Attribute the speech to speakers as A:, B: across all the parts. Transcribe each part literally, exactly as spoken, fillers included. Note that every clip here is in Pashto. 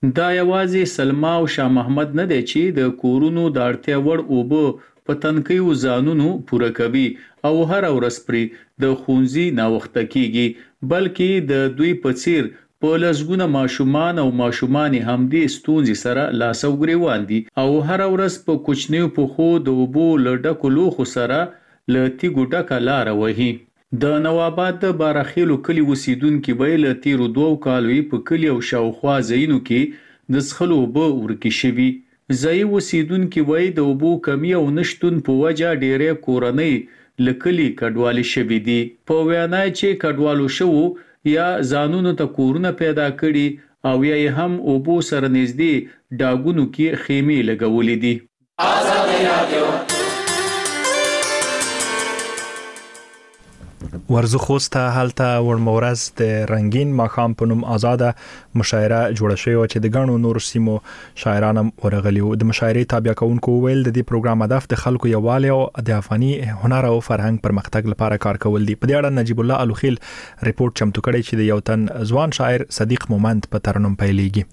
A: دا یوازې سلما او شاه محمد نه دی چې د کورونو د اړتیا وړ اوبه په تنکیو ځانونو پوره کوي او هر ورځ پرې د ښوونځي ناوخته کیږي، بلکې د دوی په څیر په لسګونه ماشومان او ماشومانې همدې ستونزې سره لاس او ګریوان دي او هر ورځ په کوچنیو پښو د اوبو له ډکو لوښو سره له تیږو ډکه لاره وهي. د نواباد د بارخیلو کلي اوسیدونکي به له تیرو دوو کالو په کلي او شاوخوا ځایونو کې د څښلو اوبه ورکې شوي. ځایي اوسیدونکي وایي د اوبو کمی او نشتون په وجه ډېرې کورنۍ له کلي کډوالې شوي دي. په وینا چې کډوالو شوو یا ځانونو ته کورونه پیدا کړي او یا یې هم اوبو سره نږدې ډاګونو کې خیمې لګولې دي.
B: آزادي رادیو
C: ورزو خوسته هلته ورمورز د رنگین ماښام په نوم آزاده مشاعره جوړه شوې وه چې د ګڼو نورو سیمو شاعران هم ورغلي وو. د مشاعرې تابع کوونکو وویل د دې پروګرام هدف د خلکو یووالی او د افغاني هنر او فرهنګ پرمختګ لپاره کار کول دي. په دې اړه نجیب الله الوخیل ریپورت چمتو کړی چې د یو تن ځوان شاعر صدیق مومند په ترنم پیلېږي.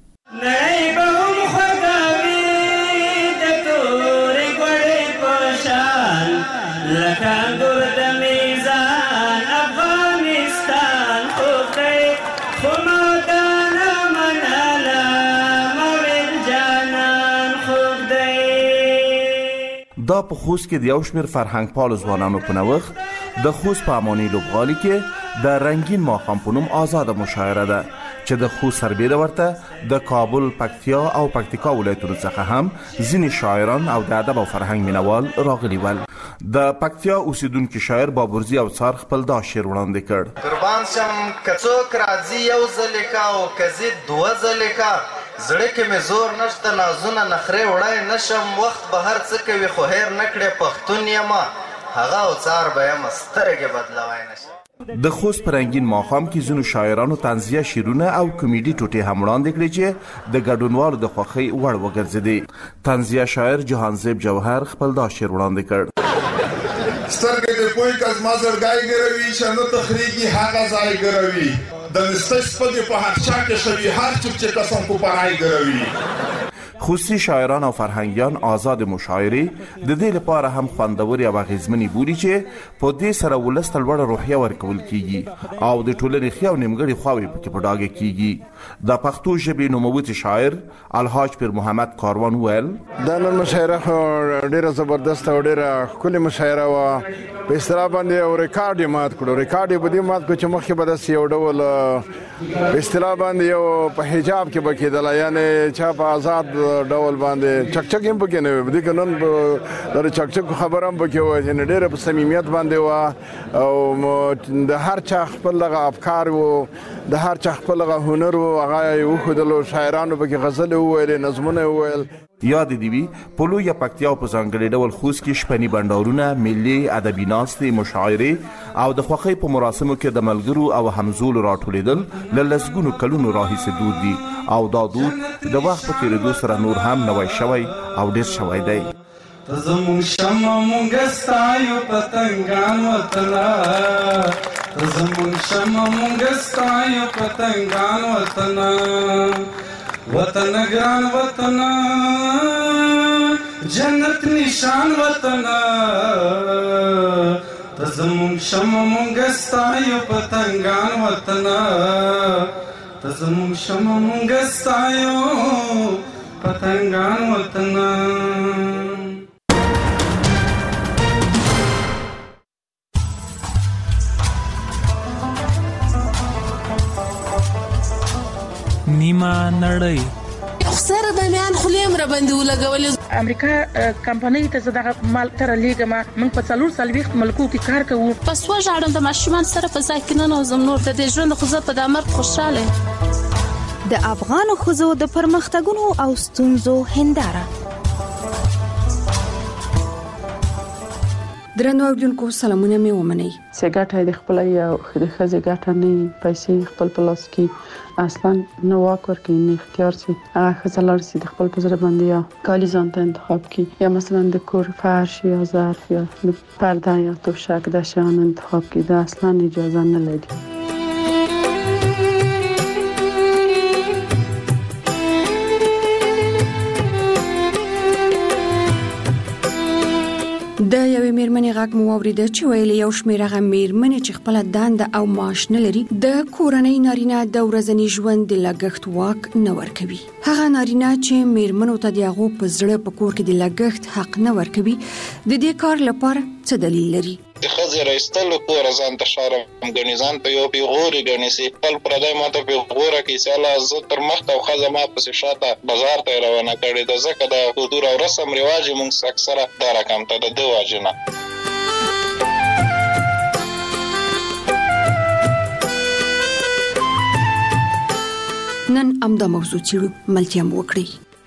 D: دا په خوست کې د یو شمېر فرهنګ پالو ځوانانو په نوښت د خوست په اماني لوبغالي کې د رنگین ماښام په نوم آزاده مشاعره ده چې د خوست سربېره ورته د کابل، پکتیا او پکتیکا ولایتونو څخه هم ځینې شاعران او د ادب او فرهنګ مینوال راغلي ول. د پکتیا اوسیدونکي شاعر بابورزي او څار خپل دا شعر وړاندې کړ.
E: قربان شم که څوک راځي یو ځلې کا او که زه دوه ځلې کا، زړه کې مې زور نشته نازونه نخرې وړای نشم، وخت به هر څه کوي خو هیر نه کړې پښتون یمه، هغه او څار به یم سترګې بدلوای نشم.
D: د خوست په رنګین ماښام کې ځینو شاعرانو طنزیه شعرونه او کمیډي ټوټې هم وړاندې کړې چې د ګډونوالو د خوښۍ وړ وګرځېدې. طنزیه شاعر جهانزیب جوهر خپل دا شعر وړاندې کړ.
F: سترګې د پوی کز ما زړګی ګروي، شنو تخریږي هغه ځای ګروي، د نستش پدې په هر چا کې شوي هر څوک چې قسم په پرای ګروي.
D: خوستی شاعران او فرهنګیان آزاد مشاعرې د دې لپاره هم خوندوري او اغیزمنې بولي چې په دې سره ولس ته لوړه روحیه ورکول کیږي او د ټولنې ښې او نیمګړې خواوې پکې په ډاګه کیږي. د پښتو ژبې نوموتی شاعر الحاج پیر محمد کاروان ویل
G: دا نن مشاعره ډیره زبردست او ډیره ښکلې مشاعره وه. په اصطلاح باندې یو ریکارډ یې مات کړو. ریکارډ یې په دې مات کړو چې مخکې به داسې یو ډول په اصطلاح باندې یو په حجاب کې به کېدله، یعنې چا په آزاد ډول باندې چکچک هم پکې نه وي. دې که نن د چکچک خبره هم پکې وه چې ډېره په صمیمیت باندې وه او د هر چا خپل دغه افکار و، د هر چا خپل دغه هنر و، هغه یې وښودلو. شاعرانو پکې غزلې وویلې، نظمونه یې وویل.
D: یاد دې وي په لویه پکتیا په ځانګړي ډول خوست کې شپني بنډارونه، ملي ادبي ناستې، مشاعرې او د خوښۍ په مراسمو کې د ملګرو او همزولو راټولېدل له لسګونو کلونو راهیسې دود دي او دا دود د وخت په تېرېدو سره نور هم نوی شوی او ډېر شوی دی.
B: ته زمونږ شمه مونږ ستایو پتنګان وطنه، ته زمونږ شمه مونږ ستایو پتنګان وطنه، وطن ګران وطن جنت نشان وطن، ته زمونږ شمه مونږ ستایو پتنګان وطن، ته زمونږ شمه مونږ ستایو پتنګان وطن.
H: نیمه نړۍ
I: سره د میان خلیم را باندې ولګولې.
J: امریکا کمپنۍ ته زه دغه مال تر لیږم. موږ په څلور څلوېښت ملکو کې کار کوو.
I: پس وژاړم د ماشومان سره په ځای کې ننوځم. نور د دې ژوند خو زه په دا مرګ خوشحاله.
K: د افغانو ښځو د پرمختګونو او ستونزو هنداره.
L: درنو اوریدونکو سلامونه مې ومنئ.
M: چې ګټه د خپل یو د ښځې ګټه نه پیسې خپل په لاس کې اصلا نه واک ورکوي، نه اختیار شي. هغه ښځه لاړ شي د خپل په زړه باندې یا کالي ځان ته انتخاب کړي یا مثلا د کور فرش یا ظرف یا د پرده یا توشک د شیان انتخاب کړي، دا اصلا اجازه نه لري.
L: د یوې میرمنې غږ مو واورېده چې ویلي یو شمېر هغه میرمنې چې خپله دنده او معاش نه لري د کورنۍ نارینه د ورځني ژوند د لګښت واک نه ورکوي. هغه نارینه چې میرمنو ته د هغو په زړه په کور کې د لګښت حق نه ورکوي د دې کار لپاره څه دلیل لري؟
H: د ښځې رایستلو کور ځان ته شرم ګڼي، ځان ته یو پیغوري ګڼي چې خپل پردی ما ته پیغوره کوي چې الله زه تر مخته او ښځه ما پسې شاته بازار ته یې روانه کړې ده. ځکه د کلتور او رسم رواج یې موږ اکثره دا رقم ته د ده وجې نه.
L: نن همدا موضوع څېړو، ملتیا مو وکړئ.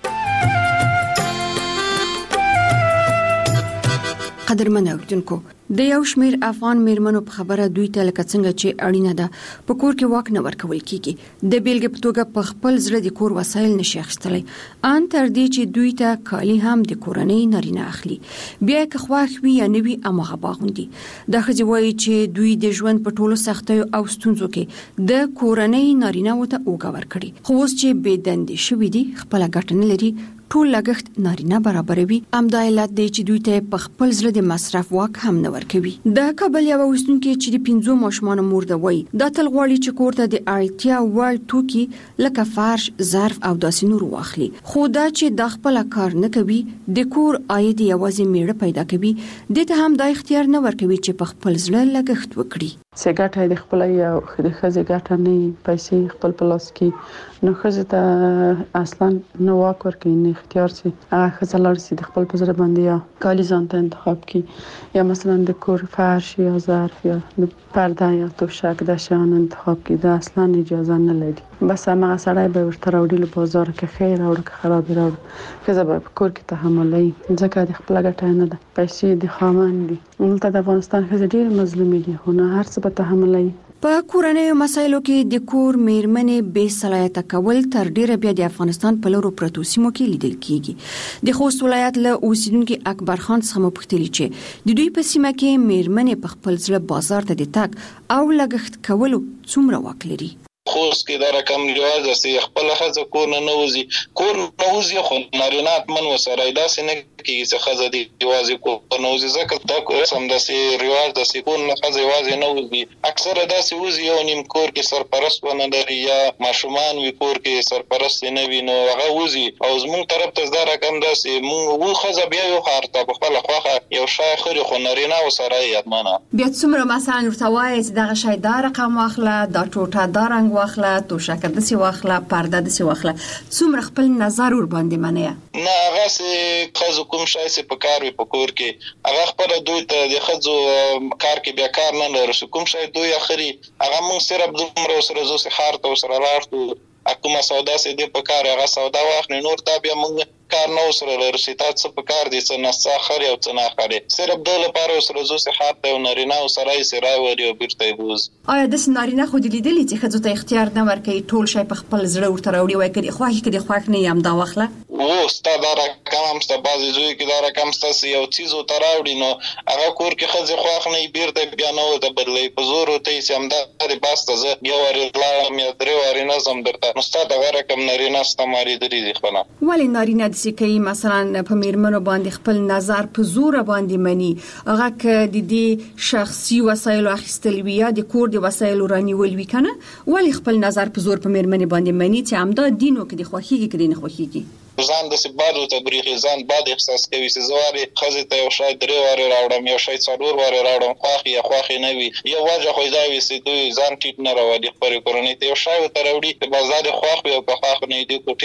L: قدرمن اوریدونکو، د یو شمېر افغان میرمنو په خبره دوی ته لکه څنګه چې اړینه ده په کور کې واک نه ورکول کیږي، د بیلګې په توګه په خپل زړه د کور وسایل نشي اخیستلی، ان تر دې چې دوی ته کالي هم د کورنۍ نارینه اخلي، بیا که خوښ وي یا نه وي هماغه باغوندي. دا ښځې وایي چې دوی د ژوند په ټولو سختیو او ستونزو کې د کورنۍ نارینه‌وو ته اوږه ورکړي، خو اوس چې بې دندې شوي دي، خپله ګټه نه لري، ټول لګښت نارینه برابروي. همدا علت دی چې دوی ته په خپل زړه د مصرف واک هم نه ورکوي. د کابل یو اوسیدونکې چې د پنځو ماشومانو مور ده وایي دا تل غواړي چې کور ته د اړتیا وړ توکي لکه فرش، ظرف او داسې نور واخلي، خو دا چې د خپل کار نه کوي، د کور عاید یوازې میړه پیدا کوي، دته هم د اختیار نه ورکوي چې په خپل زړه لګښت وکړي.
M: څه ګټه د خپل یو د ښځې ګټه نه پیسې خپل په لاس کې نو ښځې ته اصلا نه واک ورکوي، نه اختیار سي هغه ښځه لاړ سي د خپل په زړه باندې یا کالي ځان ته انتخاب کړي، یا مثلا د کور فرش یا ظرف یا د پرده یا توشک د شیان انتخاب کړي، دا اصلا اجازه نه لري. بس هغه سړی به ورته راوړي له بازار کې خیر او که خراب راوړي، ښځه به په کور کې تحملوي ځکه د خپل ګټه نه ده، پیسې د خاوند دي. دلته د افغانستان ښځې ډېر مظلومې دي، خو نه هر څه به تحملوي.
L: په کورنیو مسایلو کې د کور میرمنې بې صلاحیته کول تر ډیره بیا د افغانستان په لورو پرتو سیمو کې لیدل کیږي. د خوست ولایت له اوسیدونکو اکبر خان څخه مو پوښتنه چې د دوی په سیمه کې میرمنې په خپل ځل بازار ته د تګ او لګښت کولو څومره واک لري؟
H: خوست کې دا رقم رواج ده چې خپل ښځه کور نه نوځي، کور نوځي خو نارینه من وسره داسې نه کېږي چې ښځه دې یوازې کور نوځي، ځکه دا رسم داسې رواج ده چې کور نه ښځه یوازې نه وځي، اکثره داسې وځي یو نیم کور کې سرپرست ونه لري یا ماشومان وي کور کې سرپرست نه وي نو هغه وځي. او زموږ طرف ته دا رقم ده چې موږ و ښځه بیا یو ښار ته په خپله خوښه یو شی خوري خو نارینه ورسره یادمنه
N: بیا څومره مثلا ورته وایي چې دغه شی دا رقم واخله، دا ټوټه دا رنګ واخله، توشکه داسې واخله، پرده داسې واخله، څومره خپل نظر ور باندې منې؟
H: نه هغه چې ښځو کوم شی چې په کار وي په کور کې هغه خپله دوی ته د ښځو کار کې بیا کار نه لري، کوم شی دوی اخري هغه موږ صرف دومره ورسره ځو چې ښار ته ورسره لاړ شو، کومه سودا چې دی په کار هغه سودا واخلي، نور تا بیا موږ کار نه وسره لري چې تا څه په کار دي څه نسخه اخري او څه نه اخري، صرف د لپاره وسره ځو چې ښار ته یو نارینه ورسره یې سرای وري او بیرته یې بوز.
N: آیا داسې نارینه خو دې لیدلي چې ښځو ته اختیار نه ورکوي ټول شی په خپل زړه ورته راوړي وایي که دې خوښ که دې خوښ نه یې همدا واخله؟
H: و ستا دا رقم هم ستا بعضې زوی کې دا رقم ستا چې یو څیز ورته راوړي نو هغه کور کې ښځې خوښ نه وي بیرته بیا نه ورته بدلوي، په زور ورته یې چې همدا دې بس ته زه یو وارې لاړم یا درې وارې نه ځم درته، نو ستا دغه رقم نارینه ستا ما لیدلي دي خپله.
N: ولې نارینه داسې کوي مثلا په میرمنو باندې خپل نظر په زور باندې مني، هغه که د دې شخصي وسایلو اخیستل وي یا د کور د وسایلو رانیول وي کنه، ولې خپل نظر په زور په میرمنې باندې مني چې همدا دینو کې د خوښیږي کې نه خوښیږي؟
H: ځان داسې باد ورته برېښي، ځان باد احساس کوي چې زه وارې ښځې ته یو شی درې وارې راوړم، یو شی څلور وارې راوړم، خوښ یا خوښې نه وي. یو وجه خو دا وي چې دوی ځان ټیټ نه راولي خپلې کورنۍ ته، یو شی ورته راوړي چې بس دا دې خوښ وي او که خوښ نه وي دې کوټې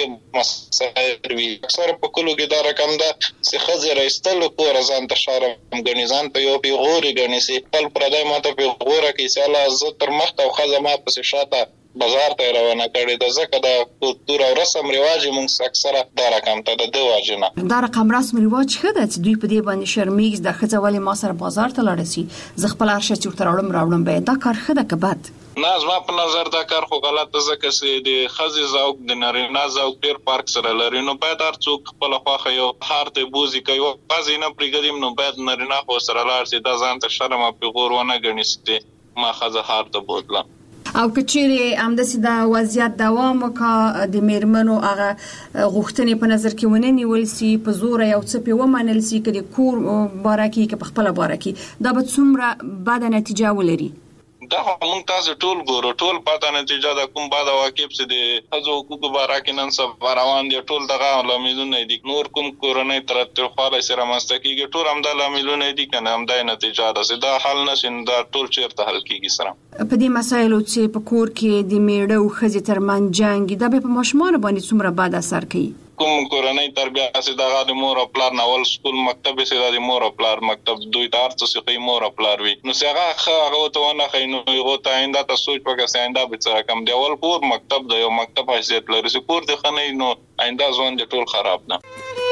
H: مسایل وي. اکثره په کلو کې دا رقم ده چې ښځې رایستلو کوره ځان ته شرم ګڼي، ځان ته یو پیغوري ګڼي چې خپل پردی ما ته پیغوره کوي چې الله زه تر مخته او ښځه ما پسې شاته بازار ته روانه کړې ده، ځکه د کلتور او رسم رواج موږ اکثره دا رقم ته د ده وجې نه.
N: دا رقم رسم رواج ښه ده چې دوی په دې باندې شرمېږي دا ښځه ولې ما سره بازار ته لاړه سي، زه خپل هر شی چې ورته راوړم راوړم به دا کار ښه ده که بد؟
H: نه زما په نظر دا کار خو غلط ده، ځکه چې د ښځې ذوق د نارینه ذوق ډېر فرق سره لري، نو باید هر څوک خپله خوښه یو ښار ته بوځي که یو بعضې نه پرېږدي نو باید نارینه خو سره لاړ شي، دا ځان ته شرم او پیغور ونه ګڼي چې ما ښځه ښار ته بوتله.
N: او کچېره همداسې د وضعیت دوام وکړه د میرمنو هغه غوښتنې په نظر کې ونه نیول سي په زور یو څه په ومنل سي کې د کور بارکي کې په خپل بارکي دا به څومره بد نتیجه ولري.
H: دا موږ تاسو ټول ګورو ټول پاته نتیجه د کوم بعد واقعب څه دي حقوق حقوق بارکي نن سبا روان دي ټول دغه لاملونه دي نور کوم کورنۍ تر تر خاله سره مستقیږي ټول هم د لاملونه دي کنه هم د نتیجه ده دا حل نشین دا ټول چیرته حل کیږي سره
N: په دې مسایلو چې په کور کې د میړه او ښځې ترمنځ جنگ دا به په ماشومان باندې څومره بد اثر کوي.
H: کوم کورنۍ تربیه اسې دغه د مور او پلار ناول سکول مکتب سي د مور او پلار مکتب دوی تار څه کوي مور او پلار وي نو څنګه هغه ته ونه خینو یو ته آینده ته سوچ وکړه آینده به څه کم دی ول کور مکتب د یو مکتب حیثیت لري چې کور د خنې نو آینده ځوان د ټول خراب نه.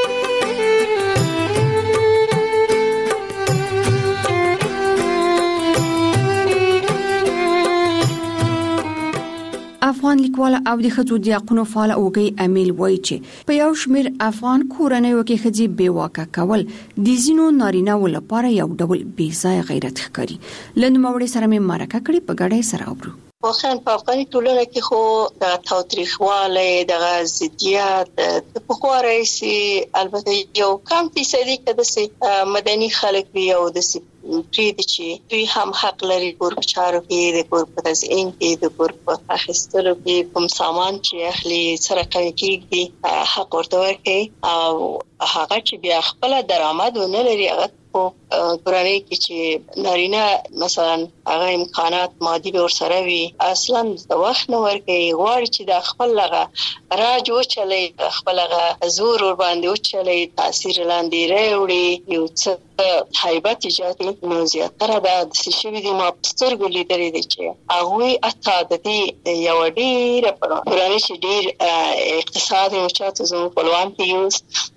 L: افغان لیکوال او د ښځو د حقونو فعال اوږی امیل وایي چې په یو شمېر افغان کورنیو کې ښځې بېواکه کول د ځینو نارینه‌و لپاره یو ډول بې ځایه غیرت ښکاري. له نوموړي سره مې مرکه کړې په ګډه سره اورو.
O: واقعا په افغاني ټولنه کې خو د تاوتریخوالی دغه ضدیت د پخوا راهیسې البته یو کم فیصدي که داسې مدني خلک وي او داسې پرېږدي چې دوی هم حق لري کور په چارو کې د کور په تزئین کې د کور په اخیستلو کې کوم سامان چې اخلي څه رقم کېږدي حق ورته ورکوي او هغه چې بیا خپله درآمد ونه لري هغه په کورنۍ کې چې نارینه مثلا هغه امکانات مادي به ورسره وي اصلا د وخت نه ورکوي غواړي چې د خپل هغه راج وچلوي خپل هغه زور ور باندې وچلوي تاثیر لاندې راوړي یو څه هیبت ایجاد کړي نو زیاتره دا داسې شوي دي ما په سترګو لیدلي دي چې هغوی حتی د دې یوه ډېره کورنۍ چې ډېر اقتصاد یې چاته زموږ خپلوان کې یوز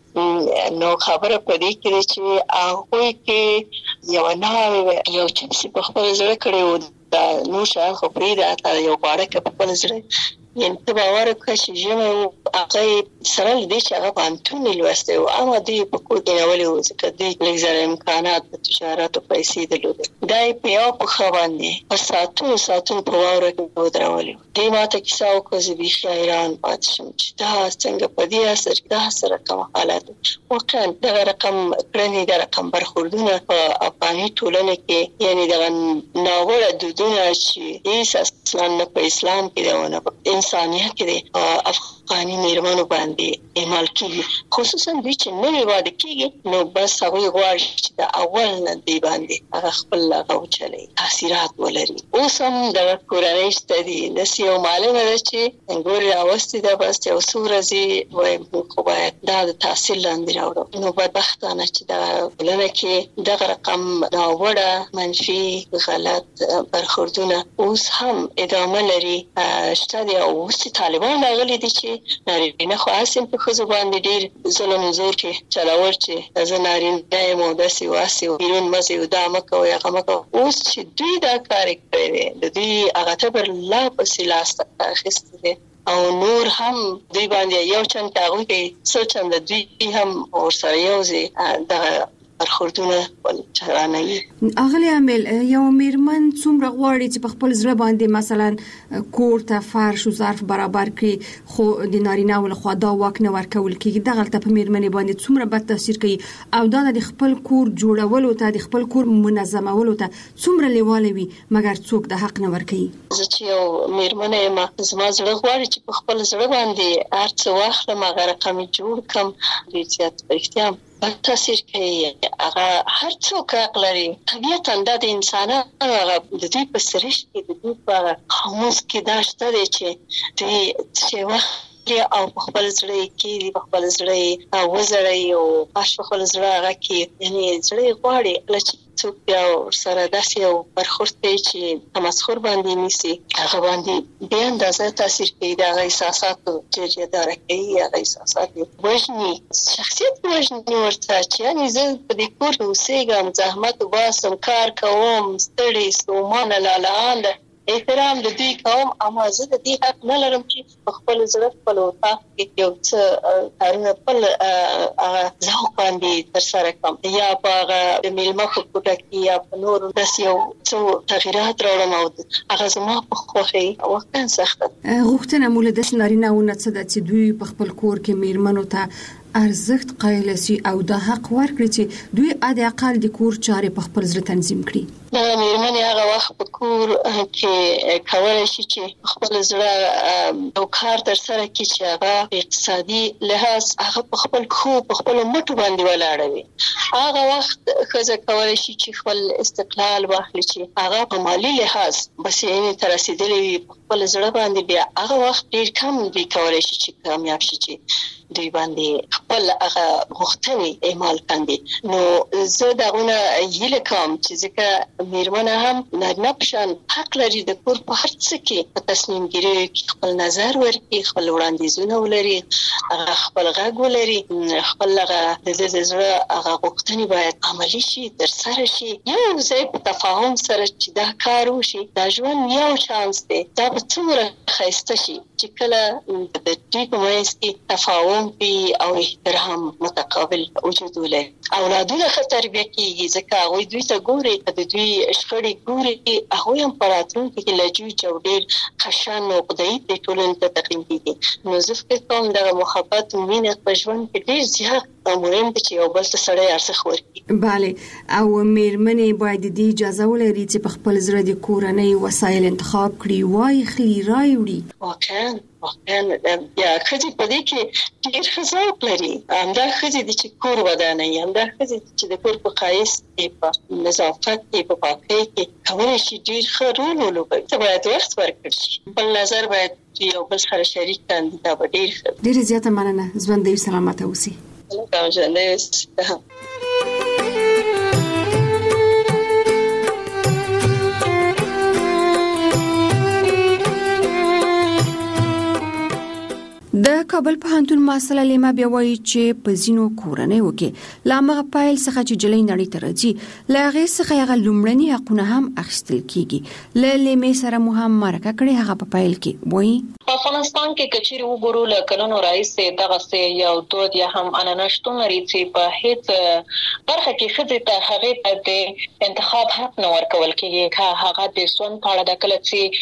O: نو خبره په دې کې چې هغوی کې یو ناوې یو چپسي په خپل زړه کړی و دا نور شیان خو پرېږده یو غواړه که په خپل زړه یعنې ته باور وکړه چې ژمی و هغه سره له دې چې هغه پوهنتون یې لوستی و اما دوی په کور کې نیولي و ځکه دوی لږ زره امکانات د تجارت او پیسې درلودې دا یې په یوه پښه باندې په ساعتونو ساعتونو په واوره کې ودرولي و دې ما ته کیسه وکړه زه بیخي حیران پاتې شم چې دا څنګه په دې اثر کې دا څه رقم حالات واقعا دغه رقم کړنې د رقم برخوردونه په افغاني ټولنه کې یعنې دغه ناوړه دودونه چې هېڅ اصلا نه په اسلام کې دی او نه په انسانیت کې دی افغاني میرمنو باندې اعمال کېږي خصوصا دوی چې نوې واده کېږي نو بس هغوی غواړي چې د اول نه دوی باندې هغه خپل هغه وچلوي تاثیرات ولري. اوس هم دغه کورنۍ شته دي داسې یو معلومه ده چې ګورې راوستې ده بس یو څو ورځې وایم موږ خو باید دا د تحصیل لاندې راوړو نو بدبختانه چې دغه ټولنه کې دغه رقم ناوړه منفي غلط برخوردونه اوس هم ادامه لري شته دي او اوس طالبان راغلي دي چې نارینه خو هسې په ښځو باندې ډېر ظلم زور کې چلول چې زه نارینه یم او داسې واسې بیرون مه ځئ دا مه کوئ هغه مه کوئ اوس چې دوی دا کار یې کړی دی د دوی هغه تبر لا پسې لاسته اخیستی دی او نور هم دوی باندې یو چند که هغوی کوي څو چنده دوی هم ورسره یوځي دغه برخوردونه چرانوي.
N: اغلی عامل یو میرمن څومره غواړي چې په خپل زړه باندې مثلا کور ته فرش او ظرف برابر کړي خو د نارینه ول خو دا واک نه ورکول کیږي دغه ته په میرمنې باندې څومره بد تاثیر کوي او دا د خپل کور جوړولو ته د خپل کور منظمولو ته څومره لیواله وي مګر څوک د حق نه ورکوي.
O: زه چې یو میرمن یم زما زړه غواړي چې په خپل زړه باندې هر څه واخلم هغه رقم جوړ کړم ډېر زیات په رښتیا بد تاثیر کوي هغه هر څوک حق لري طبیعتا دا د انسانانو هغه د دوی په سرشت کې د دوی په خاموس کې دا شته دی چې دوی چې وخت او په خپل زړه کې په خپل زړه وزړی او په خپل زړه هغه کې یعنې زړه غواړي کله چې څوک بیا ورسره داسې یو برخورد کوي چې تمسخر باندې نیسي هغه باندې بې اندازه تاثیر کوي د هغه احساساتو جریداره کوي هغه احساسات یې وژني شخصیت وژني ورته چې یعنې زه په دې کور کې اوسېږم زحمت وباسم کار کوم ستړې ستومانه لالهانده احترام د دوی کوم، اما زه د دې حق نه لرم چې په خپل زړه خپل وطاق کې یو څه کارونه خپل ذوق باندې ترسره کړم یا په د میلمه په کوټه کې یا په نورو داسې یو څه تغیرات راوړم او هغه زما په خوښۍ واقعا سخته.
L: غوښتنه مو له داسې نارینه‌وو نه څه ده چې دوی په خپل کور کې میرمنو ته ارزښت قایل سي او د حق ورکړي چې دوی اده اقل د کور چارې په خپل ځای تنظیم کړي.
O: دا میرمنې هغه وخت په کور کې کولای شي چې خپل ځای یو کار تر سره کړي چې هغه اقتصادي لحاظ هغه په خپل خو په خپل مټو باندې ولاړ وي. هغه وخت ښځه کولای شي چې خپل استقلال واخلي چې هغه په مالی لحاظ بس یې تر رسیدلې وي په خپل ځای باندې، بیا هغه وخت ډیر کم دی کولای شي چې کامیاب شي چې دوی باندې خپل هغه غوښتنې اعمال کړي. نو زه دغه هیله کوم چې ځکه میرمنه هم نارینه په شان حق لري د کور په هر څه کې په تصمیم ګیری کې خپل نظر ورکړي، خپل وړاندیزونه ولري، هغه خپل غږ ولري، خپل هغه د زړه هغه غوښتنې باید عملي شي، ترسره شي، یو ځای په تفاهم سره چې دا کار وشي. دا ژوند یو چانس دی، دا به څومره ښایسته شي چې کله د دوی په منځ کې تفاهم وي او احترام متقابل وجود ولري. اولادونه ښه تربیه کیږي ځکه هغوی دوی ته ګوري، که د دوی شخړې ګوري هغوی هم په راتلونکي کې له جوج او ډېر خشن او خدایي د ټولنې ته تقدیم کیږي. نو زه فکر کوم دغه محبت او مینه په ژوند کې ډېر زیات مهم دي چې یو بل ته سړی ارزښت ورکړي.
L: بله، او میرمنې باید د دې اجازه ولري چې په خپل زړه د کورنۍ وسایل انتخاب کړي، واخلي، راوړي.
O: واقعا واقعا بیا ښځې په دې کې ډېر ښه ذوق لري. همدا ښځې دي چې کور ودانوي، همدا ښځې دي چې د کور په ښایست کې، په نظافت کې، په پاکۍ کې کولی شي ډېر ښه رول ولوبوي. ته باید وخت ورکړل شي، خپل نظر باید یو بل سره شریک کړي. دا به ډېر ښه.
L: ډېره زیاته مننه. ژوندی سلامته اوسئ.
O: ژوندی اوسئ.
L: د کابل پوهنتون محصله لیما بیا وایي چې په ځینو کورنیو کې له هماغه پیل څخه چې جلۍ نړۍ ته راځي له هغې څخه هغه لومړني حقونه هم اخیستل کیږي. له لیمې سره مو هم مرکه کړې، هغه په پیل کې وایي
P: په افغانستان کې کچېرې وګورو له کلونو راهیسې دغسې یو دود یا هم عنعنه شتون لري چې په هېڅ برخه کې ښځې ته هغې ته د انتخاب حق نه ورکول کېږي. که هغه د ژوند په اړه ده، کله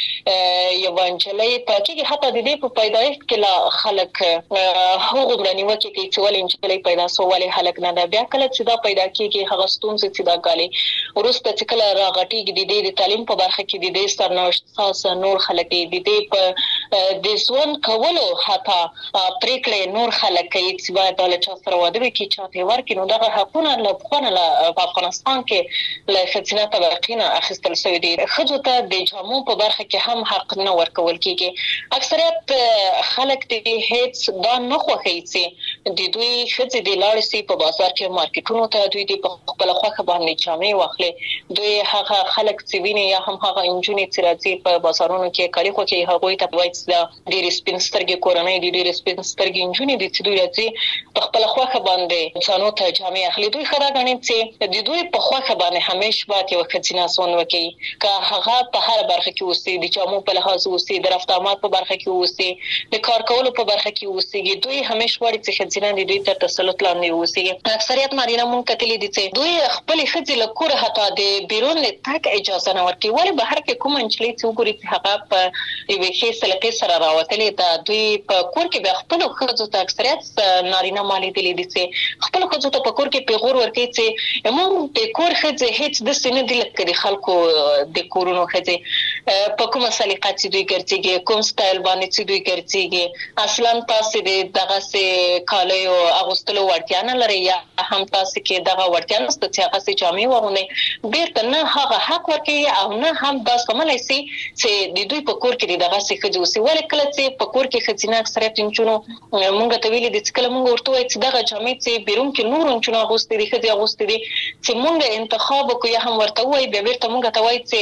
P: چې یوه نجلۍ ته کېږي حتی د دې په پیدایښت کې لا خلک هغو نیوکې کوي چې ولې نجلۍ پیدا سو، ولې هلک نه ده. بیا کله چې دا پیدا کېږي هغه ستونزې چې دا ګالي وروسته چې کله راغټېږي د دې د تعلیم په برخه کې د دې سرنوشت ساز نور خلک دي، د دې په د ژوند کولو حتی پریکړې نور خلک کوي چې باید له چا سره واده وکړي، چا ته یې ورکړي. نو دغه حقونه له پخوا نه په افغانستان کې له ښځینه طبقې نه اخیستل شوي دي. ښځو ته د جامو په برخه کې هم حق نه ورکول کېږي. اکثریت خلک د هیڅ دا نه خوښوي چې د دوی ښځې د لاړې سي په بازار کې مارکیټونو ته دوی د په خپله خوښه باندې جامې واخلي. دوی هغه خلک چې ویني یا هم هغه نجونې چې راځي په بازارونو کې کالي خوښوي، هغوی ته وایي چې دا ډېرې سپین سترګې کورنۍ دي، ډېرې سپین سترګې نجونې دي چې دوی راځي په خپله خوښه باندې ځانو ته جامې اخلي. دوی ښه دا ګڼي چې د دوی په خوښه باندې همیش باید یوه ښځینه ژوند وکړي، که هغه په هره برخه کې اوسي، د جامو په لحاظ اوسي، د رفت آمد په برخه کې اوسي، د کار کولو په برخه کې اوسېږي. دوی همیش غواړي چې ښځینه د دوی تر تسلط لاندې اوسېږي. اکثریت نارینه مونږ کتلي دي چې دوی خپلې ښځې له کوره حتی د بیرون د تګ اجازه نه ورکوي. ولې بهر کې کومه نجلۍ چې وګوري چې هغه په یوې ښې سلیقې سره راوتلې ده، دوی په کور کې بیا خپلو ښځو ته اکثریت نارینه ما لیدلي دي چې خپلو ښځو ته په کور کې پیغور ورکوي چې موږ د کور ښځې هېڅ داسې نه دي لکه د خلکو د کورونو ښځې په کومه سلیقه چې دوی ګرځېږي، کوم سټایل باندې چې دوی ګرځېږي. اصلا تاسې د دغسې کالیو اغوستلو وړتیا نه لرئ یا هم تاسې کې دغه وړتیا نشته چې هغسې جامې واغوندئ. بېرته نه هغه حق ورکوي او نه هم دا سملی سي چې د دوی په کور کې د دغسې ښځې اوسي. ولې کله چې په کور کې ښځینه اکثریت نجونو مونږ ته ویلي دي چې کله مونږ ورته وایو چې دغه جامې چې بیرون کې نورو نجونو اغوستې دي، ښځې اغوستې دي، چې مونږ انتخاب وکړو یا هم ورته ووایو، بیا بېرته مونږ ته وایي چې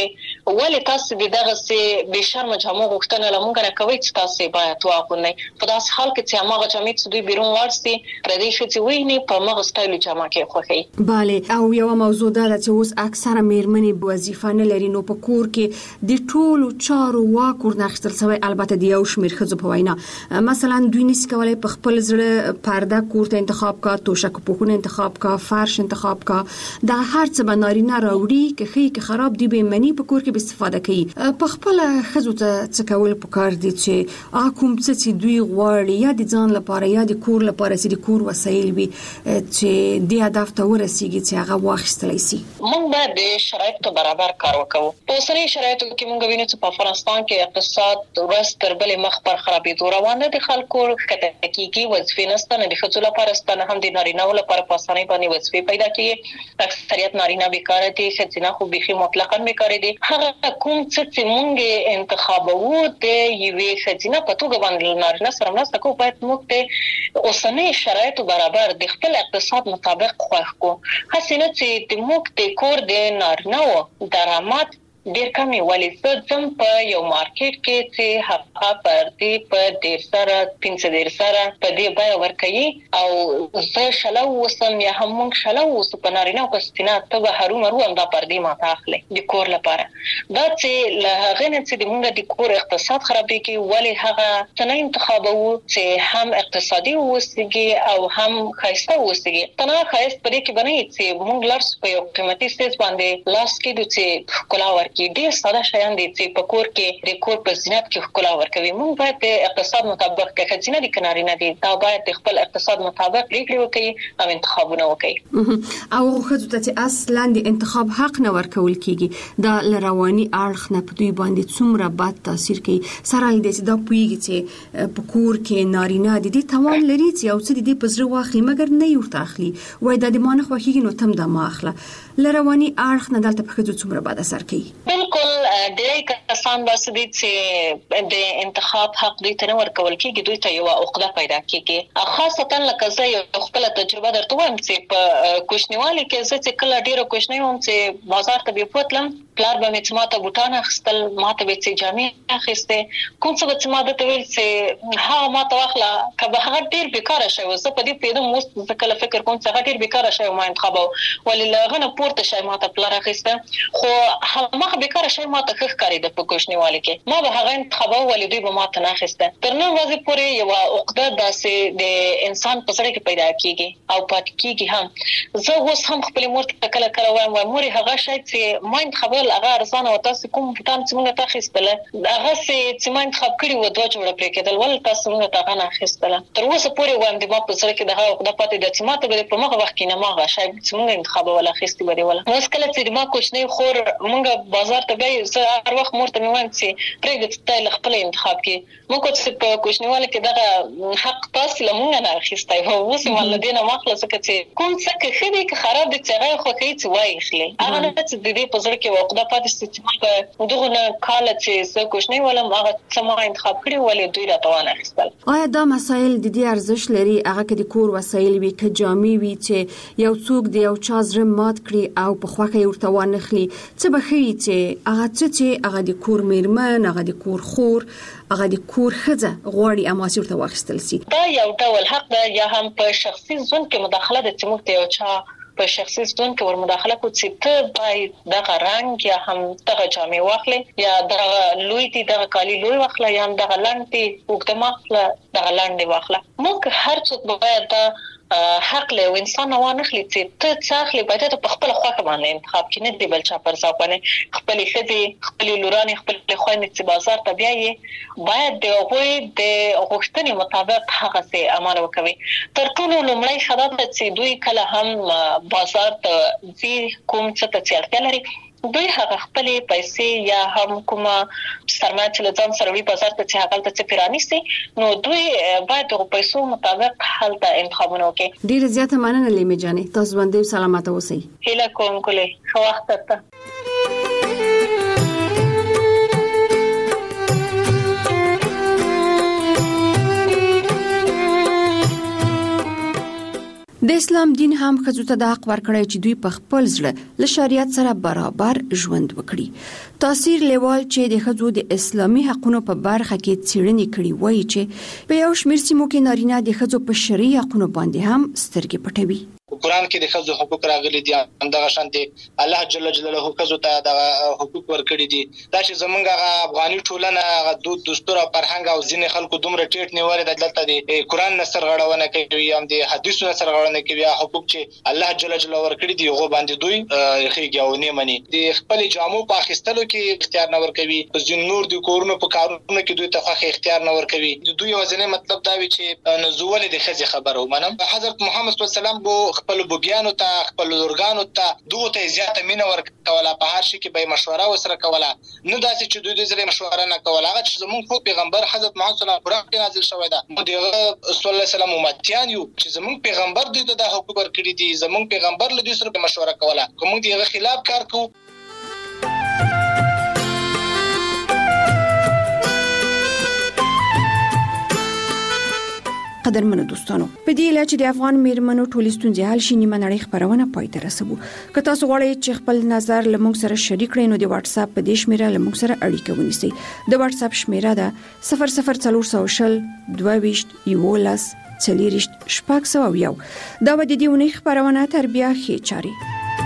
P: ولې تاسو د دغه سي به شرم جامو غوښتنه لمونږ نه کوي چې تاسو باید واغونئ په داس حال کې چې هغه جامې چې دوی بیرون ورسي پر دې شي چې ویني په مغه سټایل جامه کې خوخي.
L: bale او یو موضوع ده چې اوس اکثره میرمنې وظیفه نه لري نو په کور کې د ټولو چارو واک ورناخستل سوی البته د یو شمیر ښځو په وینا مثلا دوی نس کولای په خپل زړه پرده کور ته انتخاب کا توشک پوښونه انتخاب کا فرش انتخاب کا دا هر څه بنارینه راوړي که خې که خراب دی به منی په کور کې به استفاده کوي په خپل ښځو ته څه کول پکار دي چې اکوم څه چې دوی غواړي یا د ځان لپاره یا د کور لپاره چې د کور وسایل وي چې د هدف ته ورسیږي چې هغه واخیستلی شي.
P: موږ باید د شرایطو برابر کار وکړو. په اوسنۍ شرایطو کې موږ وینو چې په افغانستان کې اقتصاد ورځ تر بلې مخ پر خرابېدو روان دی. خلکو کته کېږي وظیفې نشته نه د ښځو لپاره ستنه هم د نارینه لپاره په اسانۍ باندې وظیفې پیدا کیږي. اکثریت نارینه بیکاره دي ښځینه خو بيخي مطلقاً بیکاره دي. هغه کوم څه چې موږ انتخابو د یوې ښځینه په توګه باندې نارینه سره مرسته کوو باید موږ ته اوسنۍ شرایطو برابر د خپل اقتصاد مطابق خوښ کو. حسینه چې د موږ د کور د نارینه درآمد ډیر کمی ولې څه زم په یو مارکیټ کې چې هغه پر دې په ډیر سره پنځه ډیر سره په دې بای ورکړي او زه شلو وسم یا هم موږ شلو وس په نارینه او پستینه ته به هرو مرو هم دا پر دې ماته اخلي د کور لپاره دا چې له هغه نه چې د موږ د کور اقتصاد خرابېږي ولې هغه څنګه انتخابو چې هم اقتصادي وسیږي او هم خاصه وسیږي تنه خاص په دې کې باندې چې موږ لارس په یو قیمتي سیس باندې لاس کې د چې کلاور کې ډیر ساده شیان دي چې په کور کې د کور په زینت کې ښکلا ورکوي. موږ باید د اقتصاد مطابق کې ځینې د کناري نه دي دا باید د خپل اقتصاد مطابق پریکړې وکړي او انتخابونه وکړي
L: او خو ته چې اصلا د انتخاب حق نه ورکول کیږي دا لرواني اړخ نه په دوی باندې څومره بد تاثیر کوي سره دې چې دا پویږي چې په کور کې نارینه د دې توان لري چې او څه دې په زړه واخلي مګر نه یو تاخلي وای د دې مانه خوخیږي نو تم د ما اخله لرواني اړخ نه دلته په خځو څومره بد اثر کوي.
P: بالکل ډېر کسان بس دي چې د انتخاب حق دوی ته نه ورکول کېږي دوی ته یو عقده پیدا کېږي خاصتا لکه زه یو خپل تجربه درته وایم چې په کوچنیوالي کې زه چې کله ډېر کوچنی وم چې بازار ته به پوتلم پلار به مې ماته بوټان اخیستل ماته به چې جامې اخیستې کوم څه چې ماته ته ویل چې ها ماته واخله کبه هغه ډېر بیکاره شوی زه په دې پیدم اوس زه کله فکر کوم چې هغه ډېر بیکاره شوی ما انتخابو ولې له هغه نه پورته شوی ماته پلار اخیسته خو هغه بیکاره شوی ماته ښه ښکارېده په کوچنیوالي کې ما به هغه انتخابو ولې دوی به ماته نه اخیسته تر نن ورځې پورې یو عقده داسې د انسان په زړه کې پیدا کېږي او پاتې کېږي هم زه اوس هم خپل مور ته کله کله وایم وای مور هغه شی چې ما انتخابول هغه ارزانه او تاسو کوم بوټان چې موږ ته اخیستل هغه چې ما انتخاب کړی و دوه جوړه پرې کېدل ول تاسو موږ ته نه اخیستل تر اوسه پورې وایم د ما په سره کې دغه عقده پاتې د چې ماته به په مغه وخت کې نه ماغه شی چې موږ انتخاب ولا اخیستي وړي ولا اوس کله چې ما کوچنی خور موږ بازار ته به زه هر وخت مور ته وایم چې پرې د تل خپل انتخاب کې موږ چې په کوچنیواله کې دغه حق تاسو لمونږ نه اخیستای او اوس ولدینه مخلص کې کوم څه کې خېدي کې خراب دي چې هغه خو کوي چې وای خلی هغه چې د دې په ځل کې عقده پاتې چې موږ دغه نه کال چې زه کوچنی ولم هغه څه ما انتخاب کړی ولې دوی راته ونه اخیستل.
L: آیا دا مسایل د دې ارزښت لري هغه کې د کور وسایل وي که جامې وي چې یو څوک د یو چا زړه مات کړي او په خوخه یې ورته وانخلي څه به ښیي چې هغه څه چې هغه د کور میرمن هغه د کور خور هغه د کور ښځه غواړي اماسي ورته واخیستل شي.
P: دا یو ډول حق ده یا هم په شخصي ژوند کې مداخله ده چې موږ ته یو چا په شخصي ژوند کې ور مداخله کوي چې ته باید دغه رنگ یا هم دغه جامې واخلې یا دغه لوی دي دغه کالی لوی واخلې یا هم دغه لاندې دي وګړه واخلې دغه لاندې واخلې موږ هر څوک باید دا حق له انسان وانخلي چې ته څاخلي باید ته په خپل خواخه باندې انتخاب کې نه دی بل چا پر ځای باندې خپل خدي خپل لورانې خپل خويندې چې بازار ته بیاي باید د هغوی د غوښتنې مطابق هغه څه عمل وکوي. تر ټولو لومړی خدای چې دوی کله هم بازار ته ځي کوم څه ته اړتیا لري دوی هغه خپل پیسې یا هم کومه سرمایه چې لزان سره وی بازار ته چې هغه ته پیرانیسي نو دوی باید د پیسو مطابق حالت انتخابونه وکړي.
L: ډیر زیاته مننه لیمه جانې تاسو باندې سلامات اوسئ.
P: هیله کوم کولې خو وخت ته
L: د اسلام دین هم ښځو ته د حق ورکړی چې دوی په خپل زړه له شریعت سره برابر ژوند وکړي. تاثیر لیوال چې د ښځو د اسلامي حقونو په برخه کې څېړنې کړي وایي چې په یو شمېر سیمو کې نارینه د ښځو په شرعي حقونو باندې هم سترګې پټوي.
Q: قرآن کې د ښځو حقوق راغلي دي، همدغه شانتي الله جل جلاله ښځو ته د حقوق ورکړي دي. دا چې زمونږ هغه افغاني ټولنه هغه دود دستور او فرهنګ او ځینې خلکو دومره ټیټ نیولې ده، دلته د قرآن نه سرغړونه کوي، هم د حدیثو نه سرغړونه کوي. حقوق چې الله جل جلاله ورکړي دي هغه باندې دوی خېږي او نه مني. د خپل جامو په اخیستلو کې اختیار نه ورکوي، په ځین نور د کورونو په کارونو کې دوی ته خو اختیار نه ورکوي. د دوی وزنه مطلب دا وی چې نزول د خځې خبره ومنم. حضرت محمد صلی الله علیه وسلم بو خپل بوبیانو ته خپل لورګانو ته دوه ته زیاته مینه ورکوله، په هر شي کې به مشوره وسره کوله، نو داسې چې دوی د زری مشوره نه کوله. هغه چې زموږ خو پیغمبر حضرت محمد صلی الله علیه وسلم قرآن نازل شوی ده، نو دغه صلی الله علیه وسلم امتیان یو چې زموږ پیغمبر دوی ته د حقوق ورکړي دي، زموږ پیغمبر له دوی سره مشوره کوله. کوم دغه خلاف کار کوو
L: قدرمنو دوستانو، په دې اله چې د افغان میرمنو ټولې ستونزې حل شي، نیمه نړۍ خبرونه پای ته رسوو. که تاسو غواړئ چې خپل نظر له موږ سره شریک کړئ نو د واتس اپ په دې شمیره له موږ سره اړیکه ونیسئ. د واتس اپ شمیره ده صفر صفر څلور سوه شل دوه ویشت یولس څلوېښت شپږ سوه یو. دا به د دې اونۍ خبرونه تر بیا ښې چارې.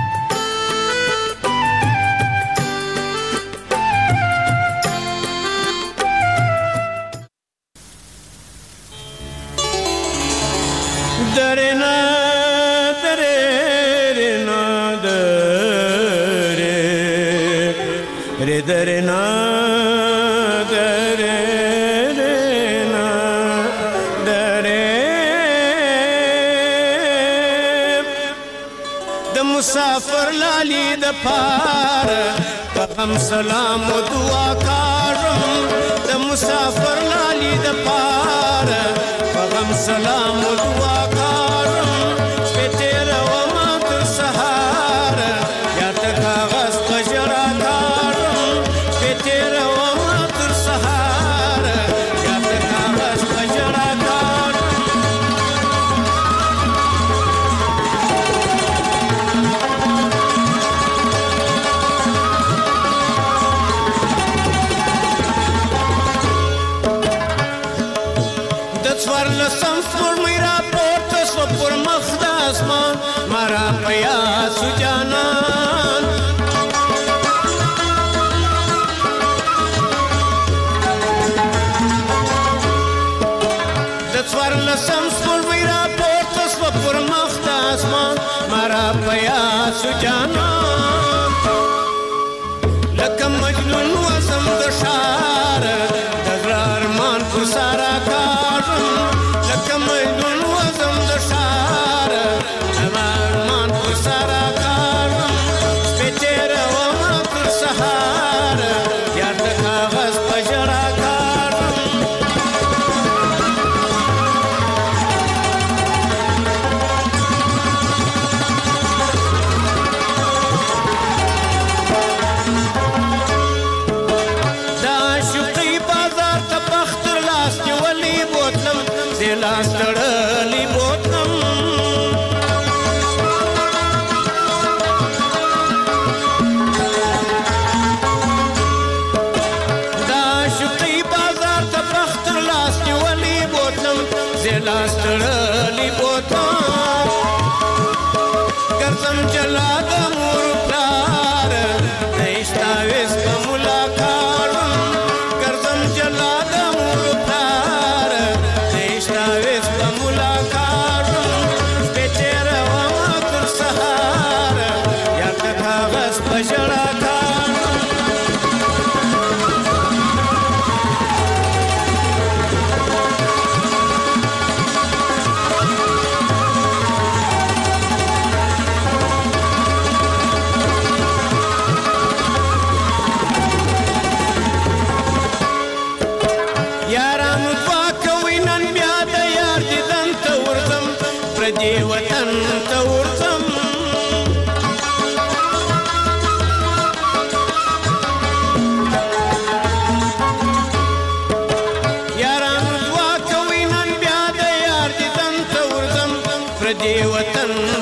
R: درنا درنا دره ره درنا درنا دره د مسافر لالی د پار پغم سلام او دعا کارم، د مسافر لالی د پار پغم سلام او دعا سجانا لکه مجنون وزم د شار د ارمان پر سارا کارم، لکه مجنون وزم د شار د ارمان پر سارا کارم، سپیتر و ما پر سهار یاد کاغذ پجرا لاس تړلې بوتم، دا شقي بازار ته بختر لاس نیولې بوتم، زه لاس تړلې بوتم، ګرځم جلا د مور پلار د اشتاویز په ملاقات، ګرځم جلا د مور پلار ویس په ملاقات، سپیچر و ما تر سهار یا د کاغذ په ژړا دې وطن ته ورځم، یارانو دعا کوي نن بیا د یار دیدن ته ورځم، پر پردي وطن